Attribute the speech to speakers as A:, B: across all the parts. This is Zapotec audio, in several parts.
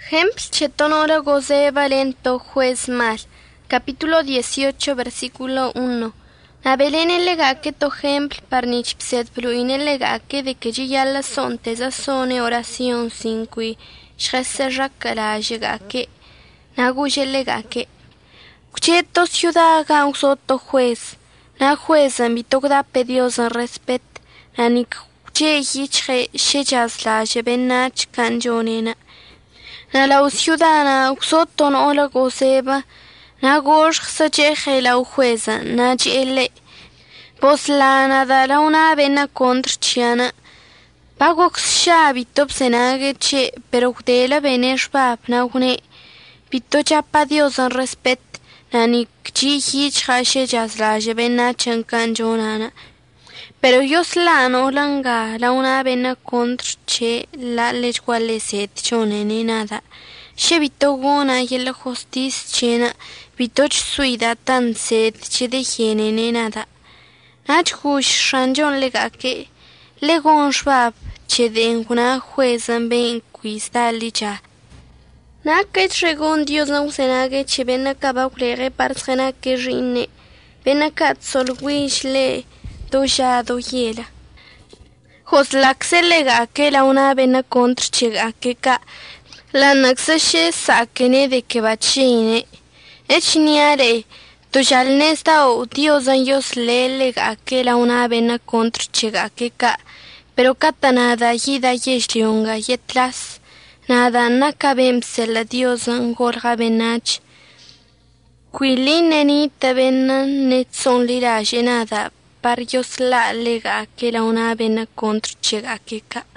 A: Ejemplo chetonora goze valento juez mal. Capítulo 18, versículo 1. Nabelene legake to ejemplo parnich pset pluine legake de que ya la son tesazone oración cinqui. Shreserrakala llegake. Naguye legake. Cucheto ciudad gausoto juez. Na juez ambitogda pediosa respet. Nanik cuche hichre shechas la jebenach canjonena. Na la ciudadana uxoton ola gozeba. Na gosh sacheje la jueza. Na chile. Poslana da la una vena contra chiana. Pagox shabi top senage che pero de la venesh bab na une. Pito chapa dios en respet. Nani chi hich hashe jasla jebena chankan jonana. Pero yo slano langa la una vena contra che la lechwale set chonene nada. She vito gona y la hostis chena vitoch suida tan set che de hienene nada. Nach hush shanjon legake legon shbab che de una juezan ben quistalicha. Nakech regon Dios no senage che ben acaba plere partsena que rine. Ben acat sol wish le doja doyela. Hoslaxe legake la una vena contra chegake ka. La naxashe sakene de que bachine. Echniare. Tojal nesta o Dios anjos le legake la una vena contra chegake ka. Pero katanada yida yeshlionga yetlas. Nada nakabem se la Dios angorga benach. Quilin ta benan netson lirage nada. Parios la lega que la una vena contra chega que ka.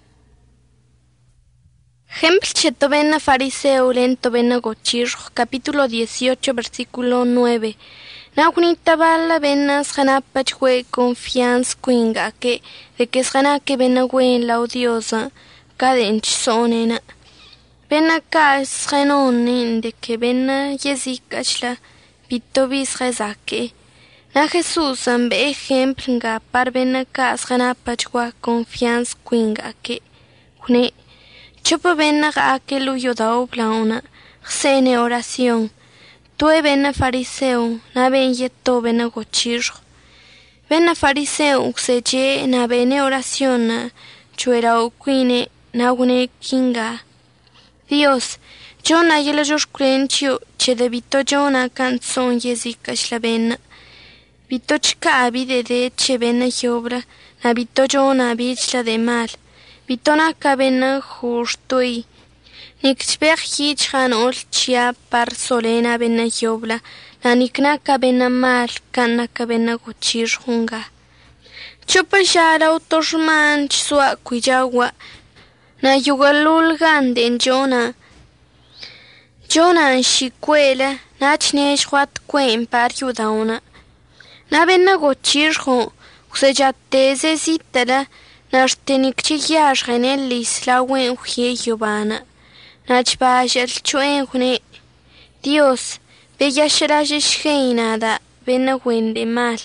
A: Ejemplo cheto bena fariseo lento bena gochir, capítulo 18, versículo 9. Na unita bala benas janapach hue confianza quinga que de que es jana que bena guen la odiosa. Cadench sonena. Bena cas genonin de que bena yezikachla pitobis rezake. Na Jesús ambe ejemplo nga par bena cas genapachwa confianza quinga que. Kune. Chopa bena ake luyo dao blauna. Xene oración. Tue bena fariseo. Na ben yeto bena gochir. Bena fariseo uxeche na bene oración. Chuera o quine. Nagune kinga. Dios, Jona yela Josh Crenchio, che debito Jona canzon yezikash la bena. Vito chka abide de che bena jobra, na vito Jona bichla de mal. Vito na kabena justoi. Nikchber hichran ol chia par solena bena jobla, na nikna kabena mal, kana kabena gochir hunga. Chupa shara autoshman chsua kuyawa. Na yugalul ganden Jona. Jona shikwela nachnesh wat kwen par yudauna. Na benna gochirjo usejateze zitala nartenik chiyash genel isla wen uye yubana. Nachbashel chuen hune. Dios, bella sharajesh geinada benna wende mal.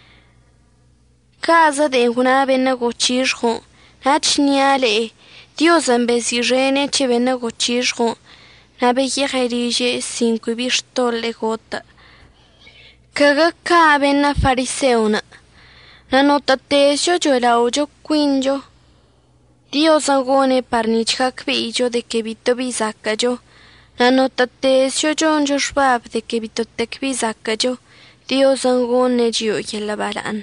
A: Casa de una benna gochirjo nachniale. Dios ambezirene che vena gochirjo. Na beye gerige cinco bistole gota. Kaga ka bena fariseuna. Na nota tesio yo la ojo quinjo. Dios angone parnichka kvillo de que vito bizaka yo. Na nota tesio yo shbab de que vito tek bizaka yo. Dios angone yo yela balan.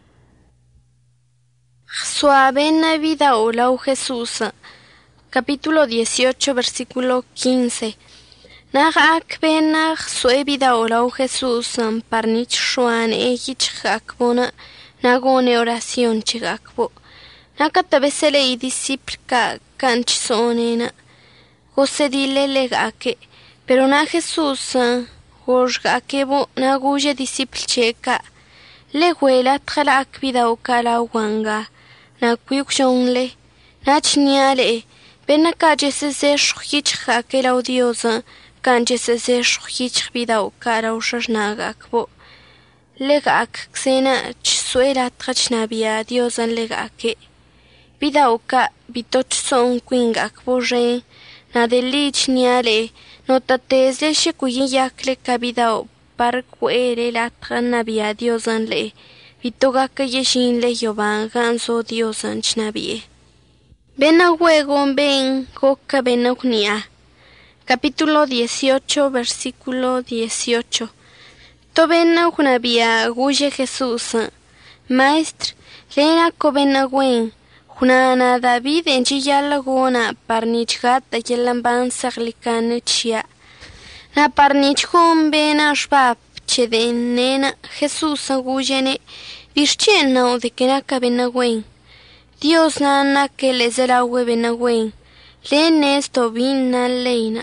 A: Suave vida hola o Jesús. Capítulo 18, versículo 15. Nagak benag sue vida hola o Jesús. Parnich shuan ejich hakbona. Nagone oración chigakbo. Nakatabesele y disciplika canchsonena. Jose dile legake. Pero na Jesús. Jorgakebo naguye disciplcheka. Leguela tjalak vida o kala wanga. Na kuyukshonle, na chniale, bena calle se shchich hake la odiosa, canche se shchich vida o cara o shashnagakbo. Legak xena chsuera trachnabia diosan legake. Vida o ka bitoch son quingakbo re, na delich niale, no tatesle shekuyin yakle kabidao, parquere latran nabia diosanle, vitogaka yeshinle yoban ganso diosan chnabie. Ven a juego, ven, coca ven a unia. Capítulo 18, versículo 18. Tobena junabia guye Jesús, maestro, lena cobena gwen, junana David en chiyala gona, parnichgata yelamban saglicane chia. Na parnichgon bena shbab, chedenena Jesús guyene, vischena o de que na cabena gwen. Dios nana que les era huevena gwen, lenes tobina leina.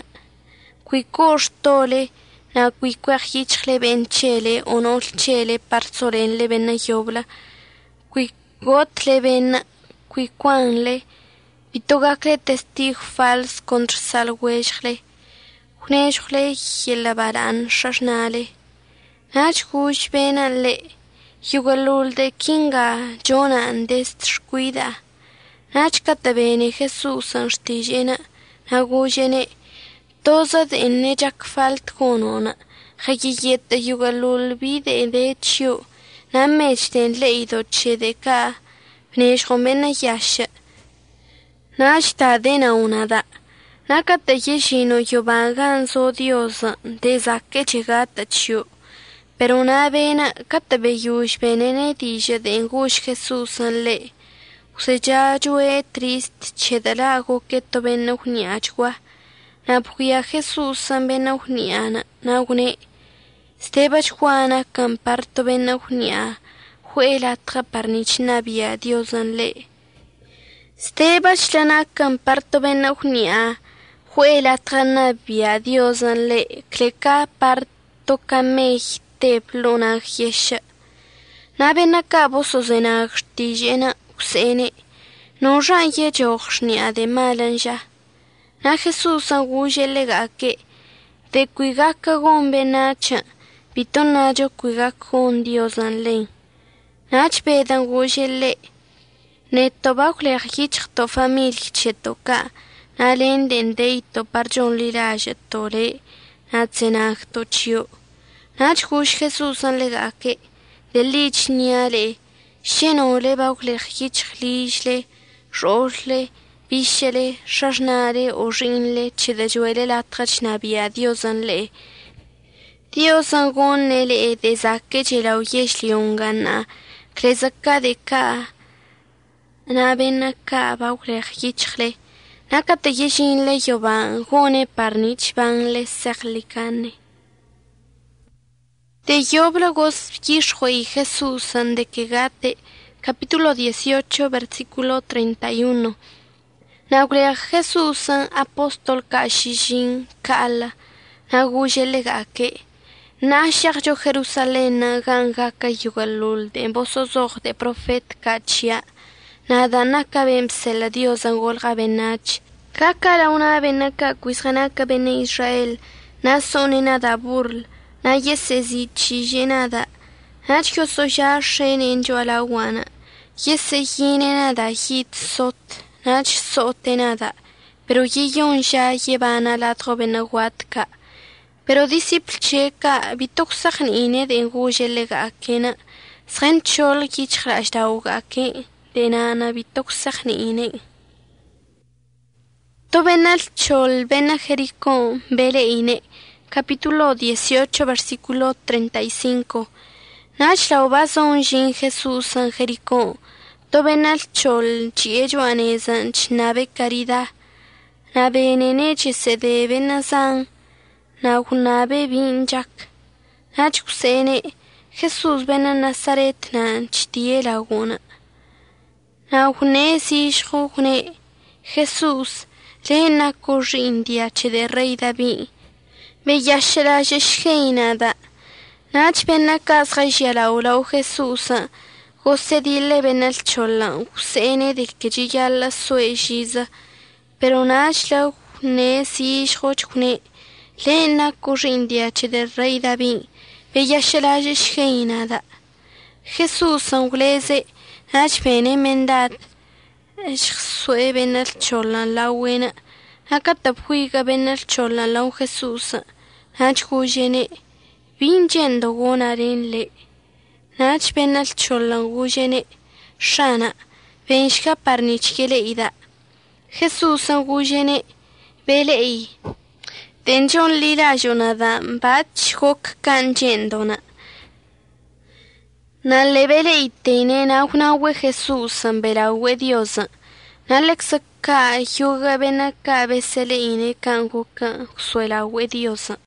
A: Cuicostole, na cuicuajichle benchele, onolchele, parzorenle bena yobla, cuigotle bena, cuicuanle, vitogacle testig fals contra salhuejle, junejle yelabaran shashnale. Nach gush bena le, yugalul de kinga, jonan destshkuida. Nach katabene Jesús anstijena, na gujene, toza de nejak falt konona, hagiyeta yugalul vide de chio, na mechten leido chedeka, pneshomena yasha. Nashta dena unada, nakata yeshino yobangan so diosa, desake chegata chio, pero una vena katabeyush benene dija de engush Jesús le, useja jue trist chedalago que tobena uniachwa. Na puya Jesús bena uniana, na une, stebach juana camparto bena unia, juela traparnich nabia diosan le. Stebach lana camparto bena unia, juela tranabia diosan le, cleca parto camej teplona yesha. Na bena cabo sozenag tijena usene, no jan ye jochnia de malanja. Na Jesús anguye legake, de cuigaka gombe nacha, pitonayo cuigakon Dios anlen. Nach bedan guye le, ne tobacle hichto famil chetoka, na lenden deito parjon liraje tore, na tsenachto chio. Nach gush Jesús an legake, de lich niale, sheno le baucle hichlisle, rosle, Bishele, shashnare, o rinle, chidajuele la trachnabia, diosanle. Diosangonele de zake chela uyeshli ungana, klezaka de ka, nabena ka baukle hichle, nakate yeshinle yoban, gone parnich banle serlikane. De yoblogos yishwe y Jesús de Kegate, capítulo 18, versículo 31. Nagurea Jesús apóstol kashishin kala, naguye legake, nashar yo Jerusalén ganga kayugalul de bosozog de profet kachia, nada nakabem sela Dios angolga benach, kakara una benaka kuisganaka bene Israel, nasone nada burl, na yesezi chijenada, nachyo soya shenen yo alawana, yese yine nada hit sot, nach sote nada, pero yeyon ya llevan a la trovenahuatka. Pero disciplcheka bitoxan ine de enguye legakena, srenchol kichlasdaugake, de nana bitoxan ine. Tobenal chol bena Jericó, bele ine, capítulo 18, versículo 35. Nach la obason jin Jesús en Jericó, Tobenal chol chiejuanezan chnabe carida, nabe neneche se debe nazan, na hunabe binjak, nach kusene, Jesús bena Nazaret na chtie laguna. Na hune sishro hune, Jesús, lena corrindia che de rey David, bellashera yeshkeinada, nach bena kasrayala ula Jesús, José dile ben el chola, usene de que ya la suejiza, pero nashla ne si shojne, lena corrindia che del rey David, bella shelaje sheinada. Jesús anglese, nach bene mendat, sue ben el chola la buena, Acataphuiga benal chola lau Jesús. Nach gujene. Vinjendo gonaren le. Nach benal chola gujene. Shana. Venshka parnichkele ida. Jesús gujene. Belei. Denjon lira jonada. Bach hok kanjendona. Na lebele itene na unawe Jesús belawe Dios. Na lexaka yuga benaka besele ine kango ka suela we Dios.